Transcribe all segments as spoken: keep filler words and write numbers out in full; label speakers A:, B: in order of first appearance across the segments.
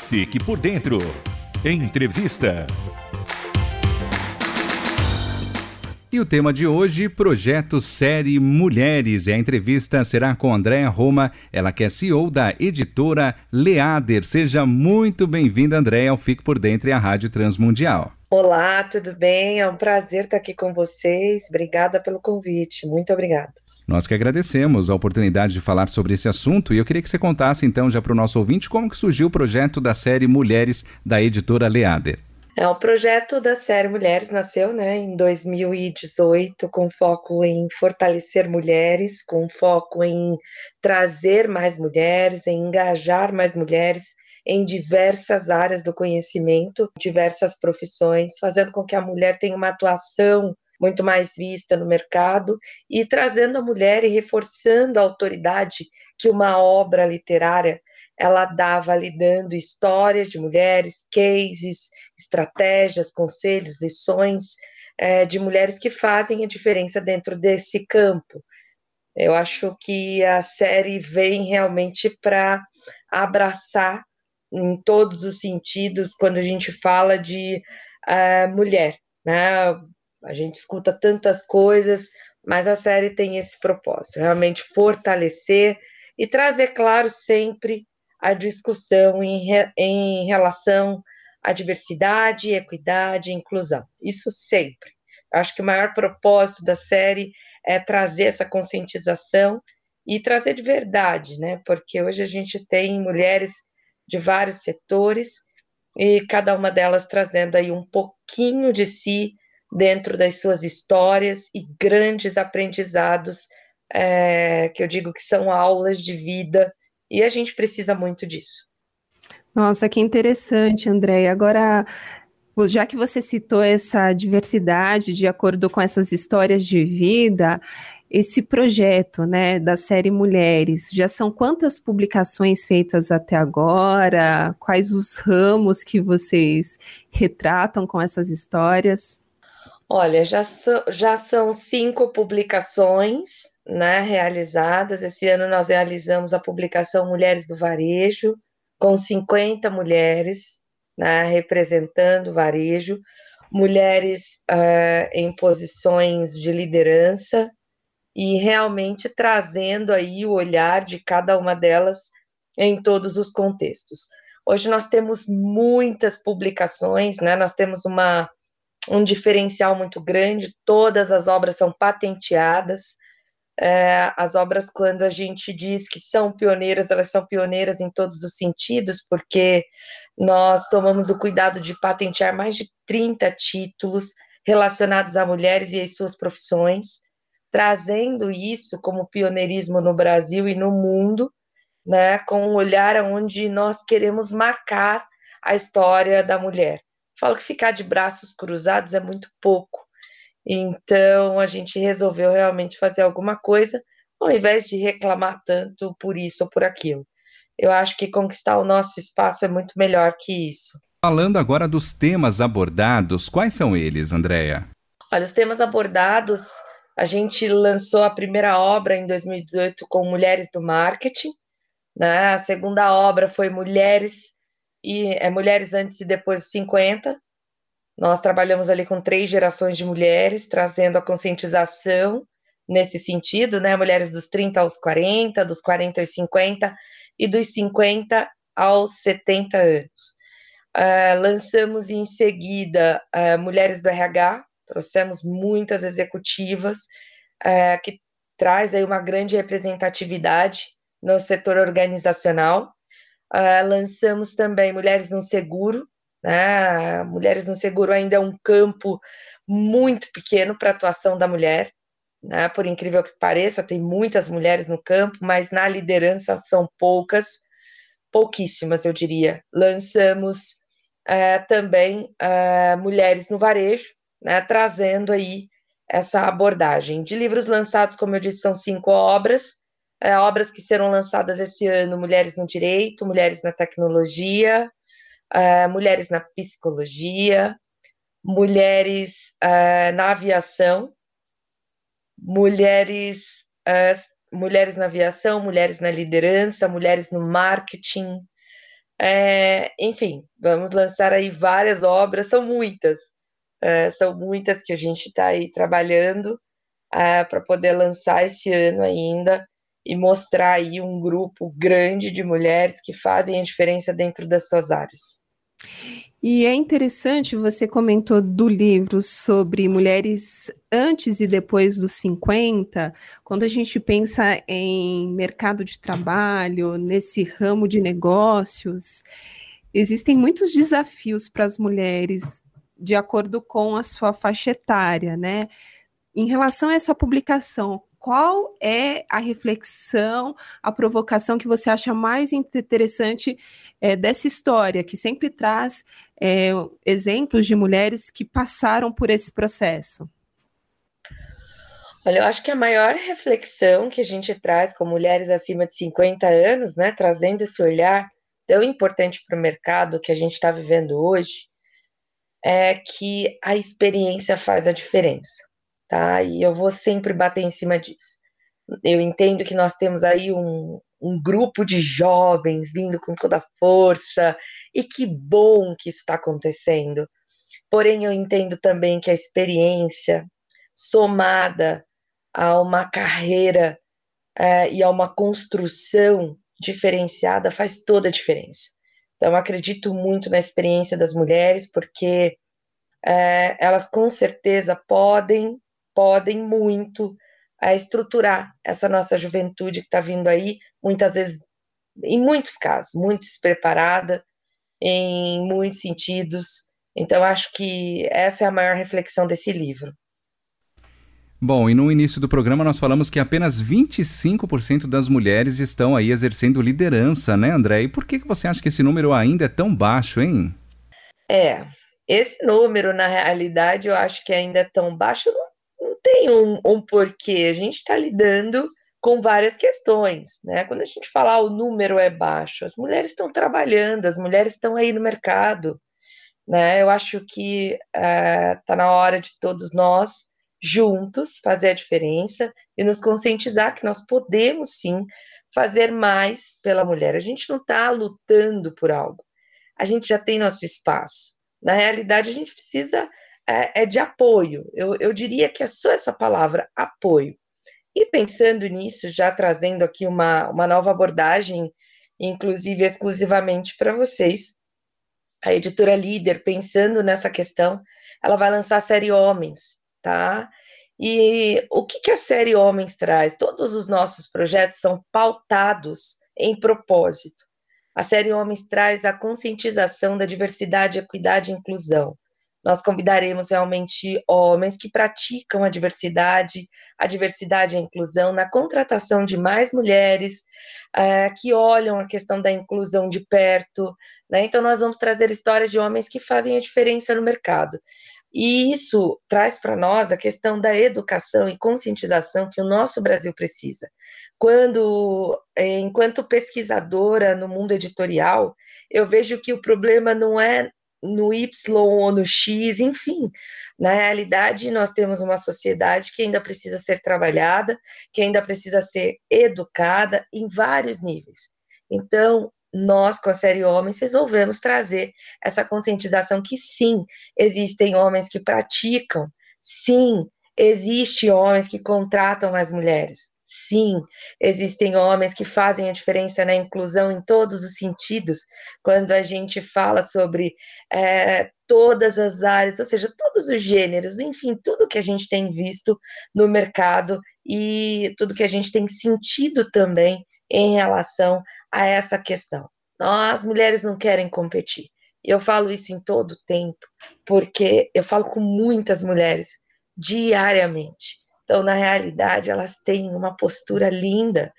A: Fique por dentro. Entrevista. E o tema de hoje, projeto série Mulheres. E a entrevista será com Andréa Roma, ela que é C E O da editora Leader. Seja muito bem-vinda, Andréa, ao Fique por Dentro e à Rádio Transmundial.
B: Olá, tudo bem? É um prazer estar aqui com vocês. Obrigada pelo convite. Muito obrigada.
A: Nós que agradecemos a oportunidade de falar sobre esse assunto e eu queria que você contasse então já para o nosso ouvinte como que surgiu o projeto da série Mulheres da editora Leader.
B: É, o projeto da série Mulheres nasceu, né, em dois mil e dezoito com foco em fortalecer mulheres, com foco em trazer mais mulheres, em engajar mais mulheres em diversas áreas do conhecimento, diversas profissões, fazendo com que a mulher tenha uma atuação muito mais vista no mercado e trazendo a mulher e reforçando a autoridade que uma obra literária ela dá, validando histórias de mulheres, cases, estratégias, conselhos, lições é, de mulheres que fazem a diferença dentro desse campo. Eu acho que a série vem realmente para abraçar em todos os sentidos quando a gente fala de uh, mulher, né? A gente escuta tantas coisas, mas a série tem esse propósito, realmente fortalecer e trazer, claro, sempre a discussão em, re, em relação à diversidade, equidade e inclusão. Isso sempre. Eu acho que o maior propósito da série é trazer essa conscientização e trazer de verdade, né? Porque hoje a gente tem mulheres de vários setores e cada uma delas trazendo aí um pouquinho de si dentro das suas histórias e grandes aprendizados, é, que eu digo que são aulas de vida, e a gente precisa muito disso.
C: Nossa, que interessante, Andréia. Agora, já que você citou essa diversidade de acordo com essas histórias de vida, esse projeto, né, da série Mulheres, já são quantas publicações feitas até agora? Quais os ramos que vocês retratam com essas histórias?
B: Olha, já são, já são cinco publicações, né, realizadas. Esse ano nós realizamos a publicação Mulheres do Varejo, com cinquenta mulheres, né, representando o varejo, mulheres uh, em posições de liderança e realmente trazendo aí o olhar de cada uma delas em todos os contextos. Hoje nós temos muitas publicações, né, nós temos uma um diferencial muito grande, todas as obras são patenteadas, é, as obras, quando a gente diz que são pioneiras, elas são pioneiras em todos os sentidos, porque nós tomamos o cuidado de patentear mais de trinta títulos relacionados a mulheres e as suas profissões, trazendo isso como pioneirismo no Brasil e no mundo, né, com um olhar onde nós queremos marcar a história da mulher. Falo que ficar de braços cruzados é muito pouco. Então, a gente resolveu realmente fazer alguma coisa, ao invés de reclamar tanto por isso ou por aquilo. Eu acho que conquistar o nosso espaço é muito melhor que isso.
A: Falando agora dos temas abordados, quais são eles, Andréa?
B: Olha, os temas abordados, a gente lançou a primeira obra em dois mil e dezoito com Mulheres do Marketing, né? A segunda obra foi Mulheres e é Mulheres Antes e Depois dos cinquenta. Nós trabalhamos ali com três gerações de mulheres, trazendo a conscientização nesse sentido, né? Mulheres dos trinta aos quarenta, dos quarenta aos cinquenta e dos cinquenta aos setenta anos. Uh, lançamos em seguida uh, Mulheres do R H, trouxemos muitas executivas, uh, que traz aí uma grande representatividade no setor organizacional. Uh, lançamos também Mulheres no Seguro, né? Mulheres no Seguro ainda é um campo muito pequeno para a atuação da mulher, né? Por incrível que pareça, tem muitas mulheres no campo, mas na liderança são poucas, pouquíssimas, eu diria. Lançamos uh, também uh, Mulheres no Varejo, né? Trazendo aí essa abordagem. De livros lançados, como eu disse, são cinco obras, É, obras que serão lançadas esse ano: Mulheres no Direito, Mulheres na Tecnologia, uh, Mulheres na Psicologia, Mulheres uh, na Aviação, Mulheres, uh, Mulheres na Aviação, Mulheres na Liderança, Mulheres no Marketing, É, enfim, vamos lançar aí várias obras, são muitas, é, são muitas que a gente está aí trabalhando é, para poder lançar esse ano ainda e mostrar aí um grupo grande de mulheres que fazem a diferença dentro das suas áreas.
C: E é interessante, você comentou do livro sobre mulheres antes e depois dos cinquenta, quando a gente pensa em mercado de trabalho, nesse ramo de negócios, existem muitos desafios para as mulheres, de acordo com a sua faixa etária, né? Em relação a essa publicação, qual é a reflexão, a provocação que você acha mais interessante é, dessa história, que sempre traz é, exemplos de mulheres que passaram por esse processo?
B: Olha, eu acho que a maior reflexão que a gente traz com mulheres acima de cinquenta anos, né, trazendo esse olhar tão importante para o mercado que a gente está vivendo hoje, é que a experiência faz a diferença, tá? E eu vou sempre bater em cima disso. Eu entendo que nós temos aí um, um grupo de jovens vindo com toda a força, e que bom que isso está acontecendo. Porém, eu entendo também que a experiência, somada a uma carreira é, e a uma construção diferenciada, faz toda a diferença. Então, eu acredito muito na experiência das mulheres, porque é, elas com certeza podem, podem muito é, estruturar essa nossa juventude que está vindo aí, muitas vezes, em muitos casos, muito despreparada, em muitos sentidos. Então, acho que essa é a maior reflexão desse livro.
A: Bom, e no início do programa nós falamos que apenas vinte e cinco por cento das mulheres estão aí exercendo liderança, né, André? E por que que você acha que esse número ainda é tão baixo, hein?
B: É, esse número, na realidade, eu acho que ainda é tão baixo, não, não tem um, um porquê. A gente está lidando com várias questões, né? Quando a gente fala ah, o número é baixo, as mulheres estão trabalhando, as mulheres estão aí no mercado, né? Eu acho que está na hora de todos nós juntos fazer a diferença e nos conscientizar que nós podemos sim fazer mais pela mulher. A gente não está lutando por algo, a gente já tem nosso espaço. Na realidade, a gente precisa é, é de apoio. Eu, eu diria que é só essa palavra, apoio. E pensando nisso, já trazendo aqui uma, uma nova abordagem, inclusive exclusivamente para vocês, a editora Líder, pensando nessa questão, ela vai lançar a série Homens, tá? E o que, que a série Homens traz? Todos os nossos projetos são pautados em propósito. A série Homens traz a conscientização da diversidade, equidade e inclusão. Nós convidaremos realmente homens que praticam a diversidade, a diversidade e a inclusão na contratação de mais mulheres, é, que olham a questão da inclusão de perto, né? Então, nós vamos trazer histórias de homens que fazem a diferença no mercado. E isso traz para nós a questão da educação e conscientização que o nosso Brasil precisa. Quando, enquanto pesquisadora no mundo editorial, eu vejo que o problema não é no Y ou no X, enfim. Na realidade, nós temos uma sociedade que ainda precisa ser trabalhada, que ainda precisa ser educada em vários níveis. Então, nós, com a série Homens, resolvemos trazer essa conscientização que, sim, existem homens que praticam, sim, existem homens que contratam mais mulheres, sim, existem homens que fazem a diferença na inclusão em todos os sentidos, quando a gente fala sobre é, todas as áreas, ou seja, todos os gêneros, enfim, tudo que a gente tem visto no mercado e tudo que a gente tem sentido também em relação a essa questão. As mulheres não querem competir. Eu falo isso em todo tempo, porque eu falo com muitas mulheres diariamente. Então, na realidade, elas têm uma postura linda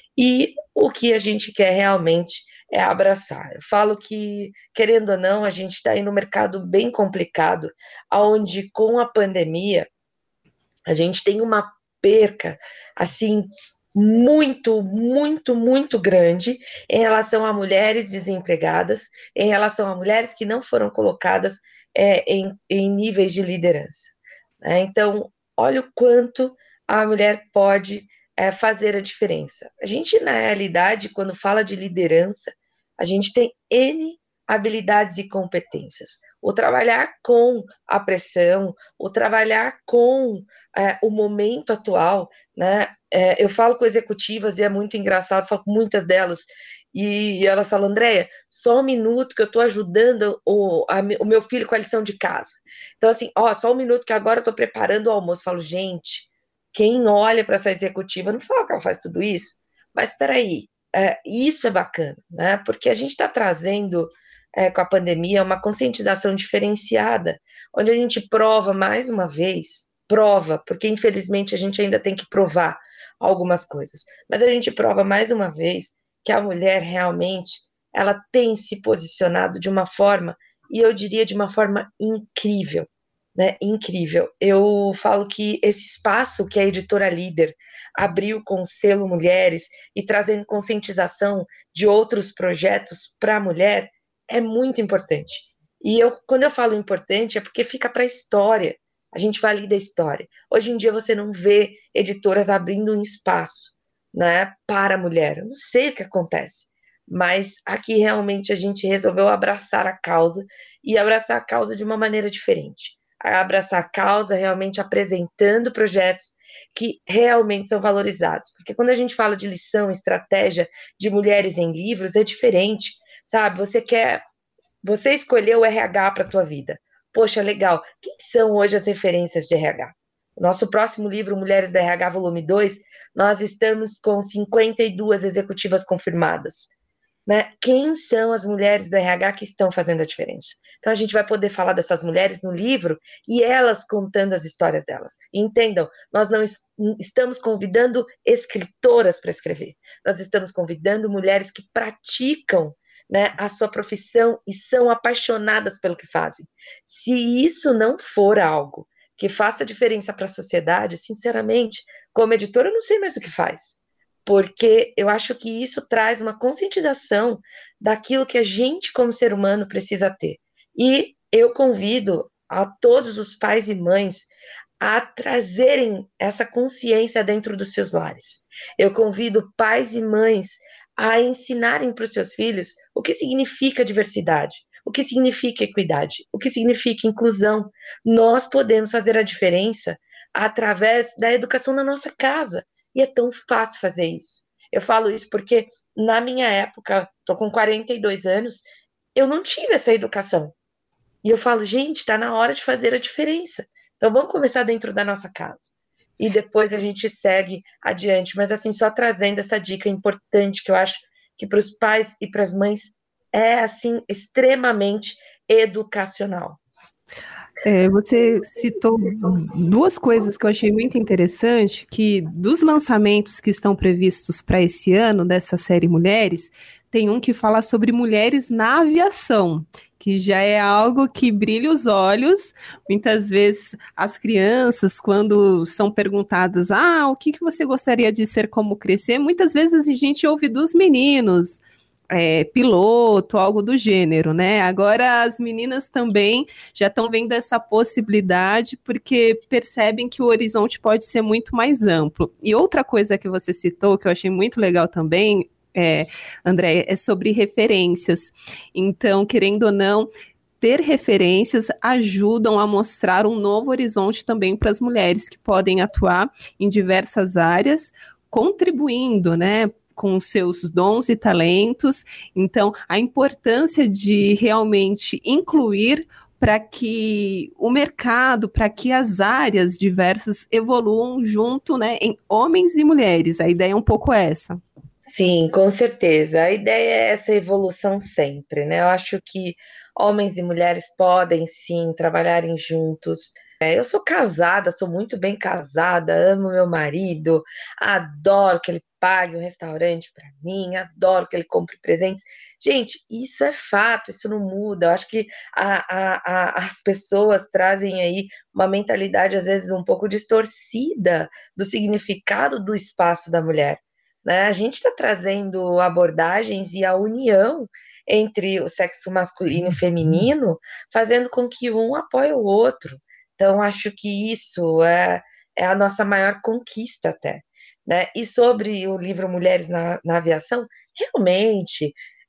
B: e o que a gente quer realmente é abraçar. Eu falo que, querendo ou não, a gente está aí no mercado bem complicado, onde com a pandemia a gente tem uma perca, assim, muito, muito, muito grande em relação a mulheres desempregadas, em relação a mulheres que não foram colocadas é, em, em níveis de liderança. Né? Então, olha o quanto a mulher pode é, fazer a diferença. A gente, na realidade, quando fala de liderança, A gente tem N habilidades e competências. O trabalhar com a pressão, o trabalhar com é, o momento atual, né? É, eu falo com executivas e é muito engraçado, falo com muitas delas, e, e elas falam, Andréia, só um minuto que eu estou ajudando o, a, o meu filho com a lição de casa. Então, assim, ó, só um minuto que agora eu estou preparando o almoço. Eu falo, gente, quem olha para essa executiva não fala que ela faz tudo isso, mas espera aí, é, isso é bacana, né? Porque a gente está trazendo é, com a pandemia uma conscientização diferenciada, onde a gente prova mais uma vez, prova, porque infelizmente a gente ainda tem que provar algumas coisas, mas a gente prova mais uma vez que a mulher realmente ela tem se posicionado de uma forma, e eu diria de uma forma incrível, né? Incrível. Eu falo que esse espaço que a Editora Líder abriu com o selo Mulheres e trazendo conscientização de outros projetos para a mulher é muito importante. E eu, quando eu falo importante, é porque fica para a história. A gente valida a história. Hoje em dia você não vê editoras abrindo um espaço, né, para a mulher. Eu não sei o que acontece, mas aqui realmente a gente resolveu abraçar a causa e abraçar a causa de uma maneira diferente. Abraçar a causa realmente apresentando projetos que realmente são valorizados. Porque quando a gente fala de lição, estratégia de mulheres em livros, é diferente, sabe? Você quer, você escolheu o R H para a tua vida. Poxa, legal. Quem são hoje as referências de R H? O nosso próximo livro, Mulheres da R H, volume dois, nós estamos com cinquenta e duas executivas confirmadas. Né? Quem são as mulheres da R H que estão fazendo a diferença? Então a gente vai poder falar dessas mulheres no livro e elas contando as histórias delas. E entendam, nós não es- estamos convidando escritoras para escrever, nós estamos convidando mulheres que praticam, né, a sua profissão e são apaixonadas pelo que fazem. Se isso não for algo que faça diferença para a sociedade, sinceramente, como editora, eu não sei mais o que faz. Porque eu acho que isso traz uma conscientização daquilo que a gente, como ser humano, precisa ter. E eu convido a todos os pais e mães a trazerem essa consciência dentro dos seus lares. Eu convido pais e mães a ensinarem para os seus filhos o que significa diversidade, o que significa equidade, o que significa inclusão. Nós podemos fazer a diferença através da educação na nossa casa. E é tão fácil fazer isso. Eu falo isso porque, na minha época, estou com quarenta e dois anos, eu não tive essa educação. E eu falo, gente, está na hora de fazer a diferença. Então, vamos começar dentro da nossa casa. E depois a gente segue adiante. Mas, assim, só trazendo essa dica importante que eu acho que para os pais e para as mães é, assim, extremamente educacional.
C: É, você citou duas coisas que eu achei muito interessante, que dos lançamentos que estão previstos para esse ano, dessa série Mulheres, tem um que fala sobre mulheres na aviação, que já é algo que brilha os olhos. Muitas vezes as crianças, quando são perguntadas, ah, o que, que você gostaria de ser como crescer? Muitas vezes a gente ouve dos meninos, É, piloto, algo do gênero, né? Agora as meninas também já estão vendo essa possibilidade porque percebem que o horizonte pode ser muito mais amplo. E outra coisa que você citou, que eu achei muito legal também, é, André, é sobre referências. Então, querendo ou não, ter referências ajudam a mostrar um novo horizonte também para as mulheres que podem atuar em diversas áreas, contribuindo, né, com seus dons e talentos. Então, a importância de realmente incluir para que o mercado, para que as áreas diversas evoluam junto, né, em homens e mulheres. A ideia é um pouco essa.
B: Sim, com certeza. A ideia é essa evolução sempre, né? Eu acho que homens e mulheres podem sim trabalharem juntos. É, eu sou casada, sou muito bem casada, amo meu marido, adoro que ele pague um restaurante para mim, adoro que ele compre presentes. Gente, isso é fato, isso não muda. Eu acho que a, a, a, as pessoas trazem aí uma mentalidade, às vezes, um pouco distorcida do significado do espaço da mulher. Né? A gente está trazendo abordagens e a união entre o sexo masculino e feminino, fazendo com que um apoie o outro. Então, acho que isso é, é a nossa maior conquista até. Né? E sobre o livro Mulheres na, na Aviação, realmente,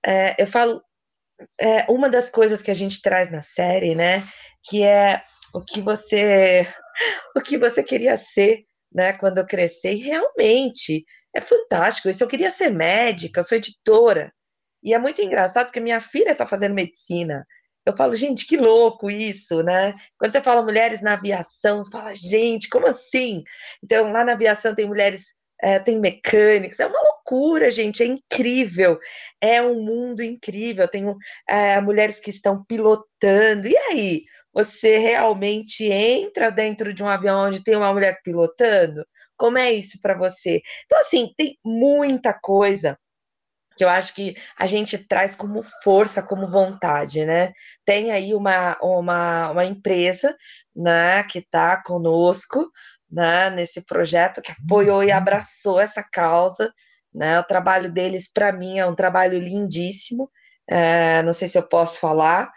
B: É, eu falo, é, uma das coisas que a gente traz na série, né, que é o que você, o que você queria ser, né, quando eu crescer, e realmente é fantástico. Isso, eu queria ser médica, eu sou editora, e é muito engraçado porque minha filha está fazendo medicina. Eu falo, gente, que louco isso, né? Quando você fala mulheres na aviação, você fala, gente, como assim? Então, lá na aviação tem mulheres, é, tem mecânicos, é uma loucura, gente, é incrível, é um mundo incrível. Tem é, mulheres que estão pilotando, e aí? Você realmente entra dentro de um avião onde tem uma mulher pilotando? Como é isso para você? Então, assim, tem muita coisa que eu acho que a gente traz como força, como vontade, né? Tem aí uma, uma, uma empresa, né, que está conosco, né, nesse projeto, que apoiou e abraçou essa causa, né? O trabalho deles, para mim, é um trabalho lindíssimo, é, não sei se eu posso falar,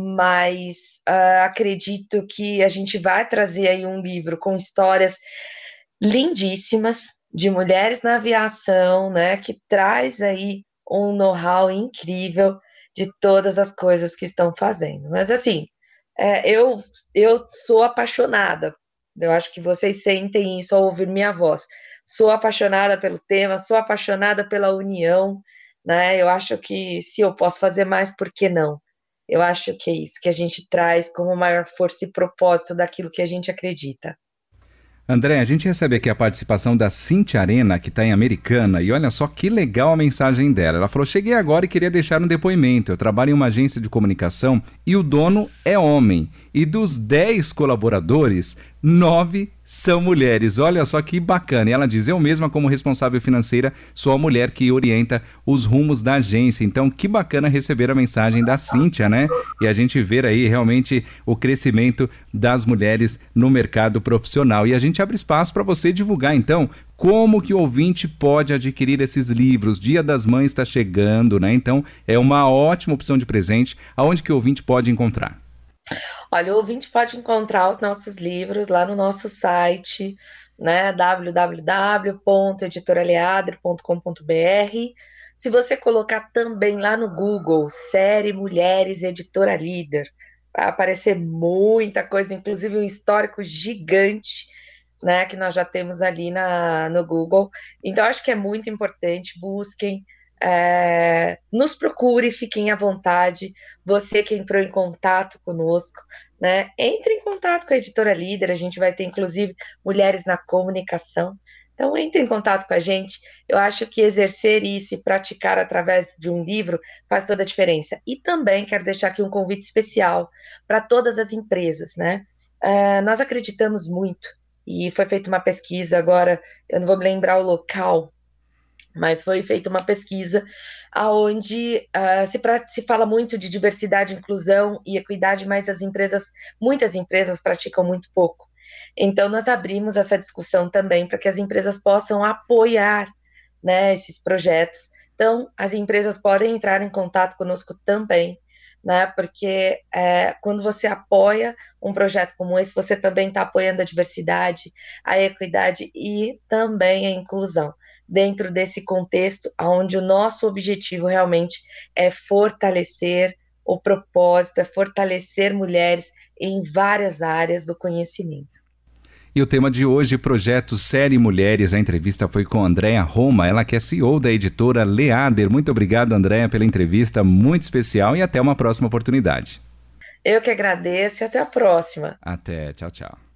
B: mas uh, acredito que a gente vai trazer aí um livro com histórias lindíssimas de mulheres na aviação, né, que traz aí um know-how incrível de todas as coisas que estão fazendo. Mas assim, é, eu, eu sou apaixonada, eu acho que vocês sentem isso ao ouvir minha voz. Sou apaixonada pelo tema, sou apaixonada pela união, né? Eu acho que se eu posso fazer mais, por que não? Eu acho que é isso que a gente traz como maior força e propósito daquilo que a gente acredita.
A: André, a gente recebe aqui a participação da Cintia Arena, que está em Americana, e olha só que legal a mensagem dela. Ela falou, cheguei agora e queria deixar um depoimento. Eu trabalho em uma agência de comunicação e o dono é homem. E dos dez colaboradores, nove são mulheres. Olha só que bacana. E ela diz, eu mesma como responsável financeira sou a mulher que orienta os rumos da agência. Então que bacana receber a mensagem da Cíntia, né? E a gente ver aí realmente o crescimento das mulheres no mercado profissional. E a gente abre espaço para você divulgar então como que o ouvinte pode adquirir esses livros. Dia das Mães está chegando, né? Então é uma ótima opção de presente. Aonde que o ouvinte pode encontrar?
B: Olha, o ouvinte pode encontrar os nossos livros lá no nosso site, né, w w w ponto editora leader ponto com ponto b r. Se você colocar também lá no Google, série Mulheres Editora Líder, vai aparecer muita coisa, inclusive um histórico gigante, né, que nós já temos ali na, no Google. Então, acho que é muito importante, busquem, É, nos procure, fiquem à vontade. Você que entrou em contato conosco, né? Entre em contato com a Editora Líder, a gente vai ter inclusive mulheres na comunicação. Então entre em contato com a gente. Eu acho que exercer isso e praticar através de um livro faz toda a diferença. E também quero deixar aqui um convite especial para todas as empresas, né? É, nós acreditamos muito, e foi feita uma pesquisa agora, eu não vou me lembrar o local, mas foi feita uma pesquisa onde uh, se, pra, se fala muito de diversidade, inclusão e equidade, mas as empresas, muitas empresas praticam muito pouco. Então, nós abrimos essa discussão também para que as empresas possam apoiar, né, esses projetos. Então, as empresas podem entrar em contato conosco também, né, porque é, quando você apoia um projeto como esse, você também está apoiando a diversidade, a equidade e também a inclusão, dentro desse contexto onde o nosso objetivo realmente é fortalecer o propósito, é fortalecer mulheres em várias áreas do conhecimento.
A: E o tema de hoje, projeto Série Mulheres. A entrevista foi com Andréa Roma, ela que é C E O da editora Leader. Muito obrigado, Andréa, pela entrevista muito especial e até uma próxima oportunidade.
B: Eu que agradeço e até a próxima.
A: Até, tchau, tchau.